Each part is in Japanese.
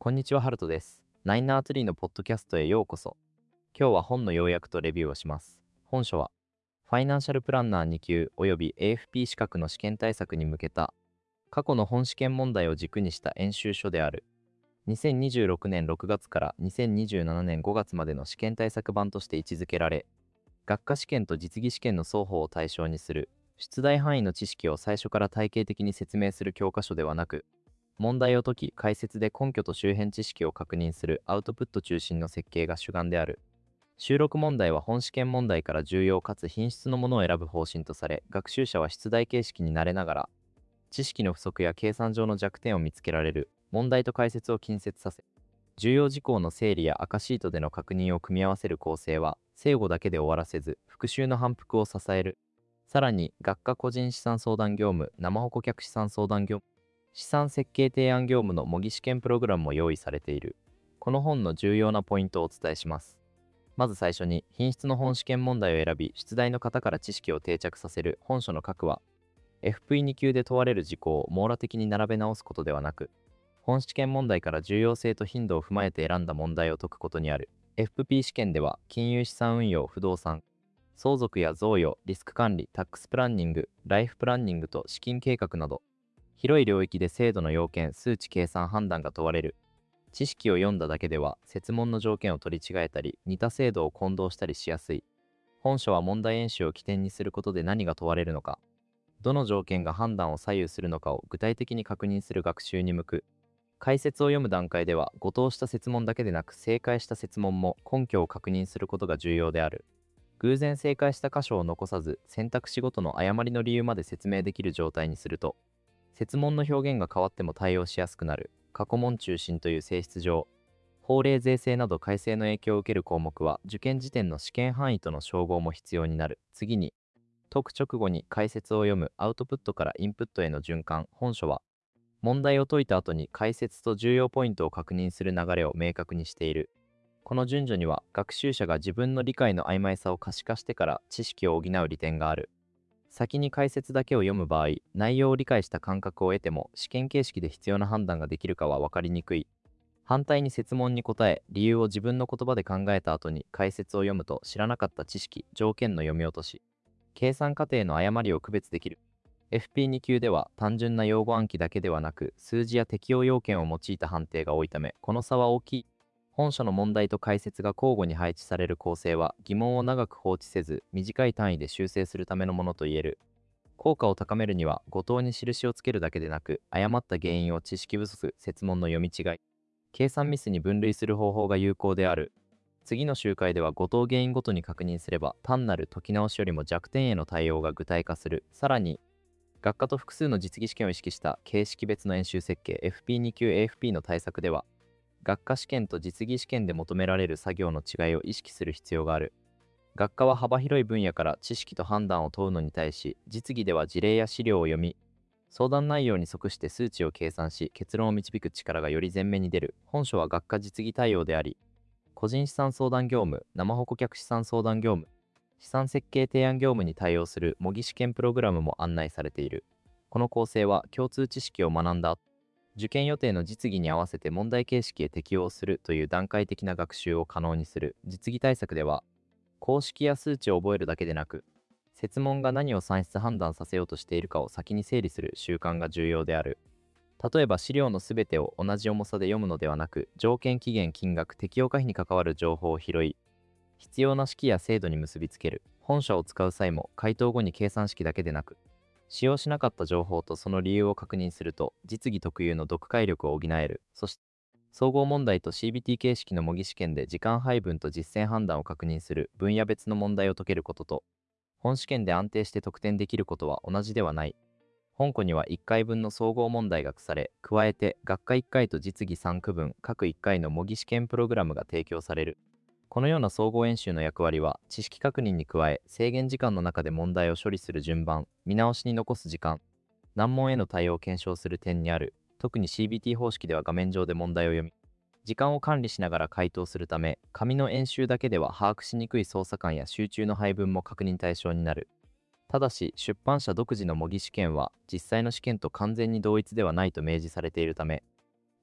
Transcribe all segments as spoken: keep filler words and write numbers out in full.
こんにちは、ハルトです。ナインナーツリーのポッドキャストへようこそ。今日は本の要約とレビューをします。本書は、ファイナンシャルプランナーに級および エーエフピー 資格の試験対策に向けた、過去の本試験問題を軸にした演習書である。にせんにじゅうろくねんろくがつからにせんにじゅうななねんごがつまでの試験対策版として位置づけられ、学科試験と実技試験の双方を対象にする、出題範囲の知識を最初から体系的に説明する教科書ではなく、問題を解き、解説で根拠と周辺知識を確認するアウトプット中心の設計が主眼である。収録問題は本試験問題から重要かつ品質のものを選ぶ方針とされ、学習者は出題形式に慣れながら、知識の不足や計算上の弱点を見つけられる問題と解説を近接させ、重要事項の整理や赤シートでの確認を組み合わせる構成は、正誤だけで終わらせず、復習の反復を支える。さらに、学科個人資産相談業務、生保顧客資産相談業務、資産設計提案業務の模擬試験プログラムも用意されている。この本の重要なポイントをお伝えします。まず最初に、品質の本試験問題を選び、出題の方から知識を定着させる本書の核は、エフピーに 級で問われる事項を網羅的に並べ直すことではなく、本試験問題から重要性と頻度を踏まえて選んだ問題を解くことにある。エフピー 試験では、金融資産運用、不動産、相続や贈与、リスク管理、タックスプランニング、ライフプランニングと資金計画など、広い領域で制度の要件、数値計算判断が問われる。知識を読んだだけでは、設問の条件を取り違えたり、似た制度を混同したりしやすい。本書は問題演習を起点にすることで何が問われるのか、どの条件が判断を左右するのかを具体的に確認する学習に向く。解説を読む段階では、誤答した設問だけでなく、正解した設問も根拠を確認することが重要である。偶然正解した箇所を残さず、選択肢ごとの誤りの理由まで説明できる状態にすると、設問の表現が変わっても対応しやすくなる。過去問中心という性質上、法令税制など改正の影響を受ける項目は、受験時点の試験範囲との照合も必要になる。次に、解く直後に解説を読むアウトプットからインプットへの循環。本書は、問題を解いた後に解説と重要ポイントを確認する流れを明確にしている。この順序には、学習者が自分の理解の曖昧さを可視化してから知識を補う利点がある。先に解説だけを読む場合、内容を理解した感覚を得ても試験形式で必要な判断ができるかは分かりにくい。反対に設問に答え、理由を自分の言葉で考えた後に解説を読むと、知らなかった知識、条件の読み落とし、計算過程の誤りを区別できる。エフピーに 級では単純な用語暗記だけではなく、数字や適用要件を用いた判定が多いため、この差は大きい。本書の問題と解説が交互に配置される構成は、疑問を長く放置せず、短い単位で修正するためのものと言える。効果を高めるには、誤答に印をつけるだけでなく、誤った原因を知識不足、設問の読み違い、計算ミスに分類する方法が有効である。次の集会では、誤答原因ごとに確認すれば、単なる解き直しよりも弱点への対応が具体化する。さらに、学科と複数の実技試験を意識した形式別の演習設計 エフピーに 級 エーエフピー の対策では、学科試験と実技試験で求められる作業の違いを意識する必要がある。学科は幅広い分野から知識と判断を問うのに対し、実技では事例や資料を読み、相談内容に即して数値を計算し、結論を導く力がより前面に出る。本書は学科実技対応であり、個人資産相談業務、生保顧客資産相談業務、資産設計提案業務に対応する模擬試験プログラムも案内されている。この構成は共通知識を学んだ後、受験予定の実技に合わせて問題形式へ適応するという段階的な学習を可能にする。実技対策では、公式や数値を覚えるだけでなく、設問が何を算出判断させようとしているかを先に整理する習慣が重要である。例えば資料のすべてを同じ重さで読むのではなく、条件期限金額適用可否に関わる情報を拾い、必要な式や制度に結びつける。本書を使う際も、回答後に計算式だけでなく、使用しなかった情報とその理由を確認すると、実技特有の読解力を補える。そして、総合問題と シービーティー 形式の模擬試験で時間配分と実践判断を確認する分野別の問題を解けることと、本試験で安定して得点できることは同じではない。本庫にはいっかいぶんの総合問題が付され、加えて学科いっかいと実技さん区分、各いっかいの模擬試験プログラムが提供される。このような総合演習の役割は、知識確認に加え、制限時間の中で問題を処理する順番、見直しに残す時間、難問への対応を検証する点にある。特に シービーティー 方式では画面上で問題を読み、時間を管理しながら回答するため、紙の演習だけでは把握しにくい操作感や集中の配分も確認対象になる。ただし、出版社独自の模擬試験は、実際の試験と完全に同一ではないと明示されているため、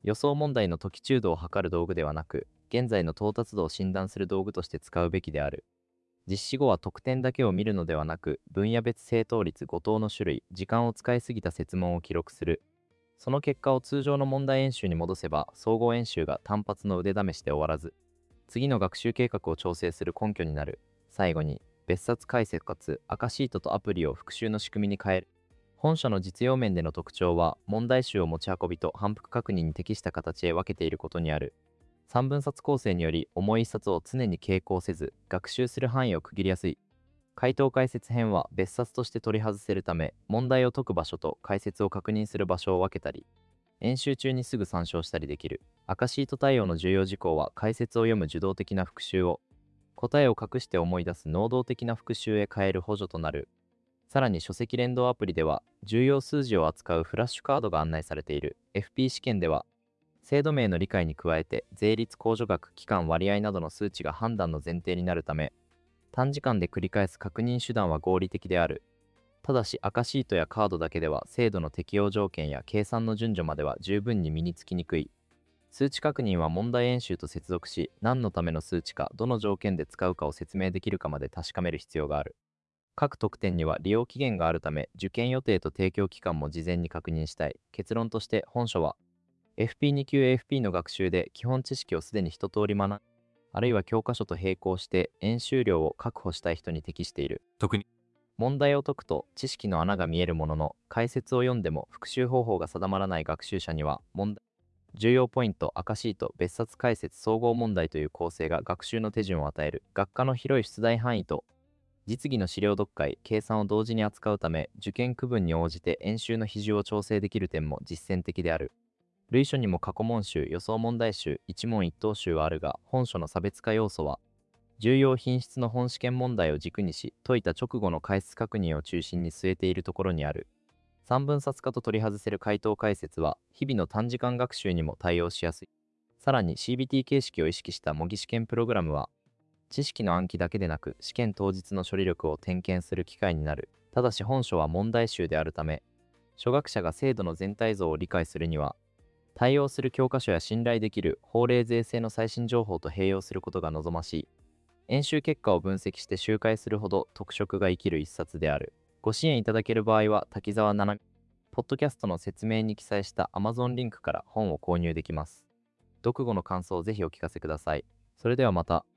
予想問題の解き中度を測る道具ではなく、現在の到達度を診断する道具として使うべきである。実施後は得点だけを見るのではなく、分野別正答率、誤答の種類、時間を使いすぎた設問を記録する。その結果を通常の問題演習に戻せば、総合演習が単発の腕試しで終わらず、次の学習計画を調整する根拠になる。最後に、別冊解説かつ赤シートとアプリを復習の仕組みに変える。本書の実用面での特徴は、問題集を持ち運びと反復確認に適した形へ分けていることにある。さんぶん冊構成により、重い一冊を常に傾向せず、学習する範囲を区切りやすい。回答解説編は別冊として取り外せるため、問題を解く場所と解説を確認する場所を分けたり、演習中にすぐ参照したりできる。赤シート対応の重要事項は、解説を読む受動的な復習を、答えを隠して思い出す能動的な復習へ変える補助となる。さらに書籍連動アプリでは、重要数字を扱うフラッシュカードが案内されている。 エフピー 試験では、制度名の理解に加えて、税率、控除額、期間、割合などの数値が判断の前提になるため、短時間で繰り返す確認手段は合理的である。ただし、赤シートやカードだけでは、制度の適用条件や計算の順序までは十分に身につきにくい。数値確認は問題演習と接続し、何のための数値か、どの条件で使うかを説明できるかまで確かめる必要がある。各特典には利用期限があるため、受験予定と提供期間も事前に確認したい。結論として、本書は、エフピーに 級 エーエフピー の学習で基本知識をすでに一通り学ん、あるいは教科書と並行して演習量を確保したい人に適している。特に、問題を解くと知識の穴が見えるものの、解説を読んでも復習方法が定まらない学習者には、問題、重要ポイント、赤シート、別冊解説、総合問題という構成が学習の手順を与える。学科の広い出題範囲と、実技の資料読解、計算を同時に扱うため、受験区分に応じて演習の比重を調整できる点も実践的である。類書にも過去問集、予想問題集、一問一答集はあるが、本書の差別化要素は、重要品質の本試験問題を軸にし、解いた直後の解説確認を中心に据えているところにある。さんぶん冊化と取り外せる回答解説は、日々の短時間学習にも対応しやすい。さらに シービーティー 形式を意識した模擬試験プログラムは、知識の暗記だけでなく、試験当日の処理力を点検する機会になる。ただし本書は問題集であるため、初学者が制度の全体像を理解するには、対応する教科書や信頼できる法令税制の最新情報と併用することが望ましい。演習結果を分析して周回するほど特色が生きる一冊である。ご支援いただける場合は、滝沢七海、ポッドキャストの説明に記載した Amazon リンクから本を購入できます。読後の感想をぜひお聞かせください。それではまた。